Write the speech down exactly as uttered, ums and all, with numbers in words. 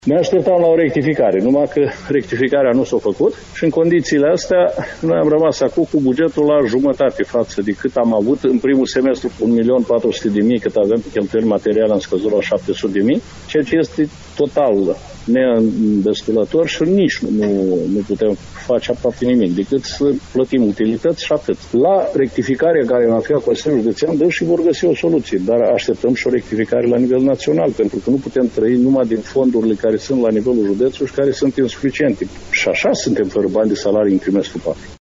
Ne așteptam la o rectificare, numai că rectificarea nu s-a făcut și în condițiile astea noi am rămas acum cu bugetul la jumătate față de cât am avut în primul semestru, un milion patru sute de mii, cât avem pe cheltuieli materiale, am scăzut la șapte sute de mii, ceea ce este total neîndestulător și nici nu, nu putem face aproape nimic, decât să plătim utilități și atât. La rectificarea care va fi a Consiliului Județean, dă și vor găsi o soluție, dar așteptăm și o rectificare la nivel național, pentru că nu putem trăi numai din fondurile care sunt la nivelul județului și care sunt insuficiente. Și așa suntem fără bani de salarii în trimestrul patru.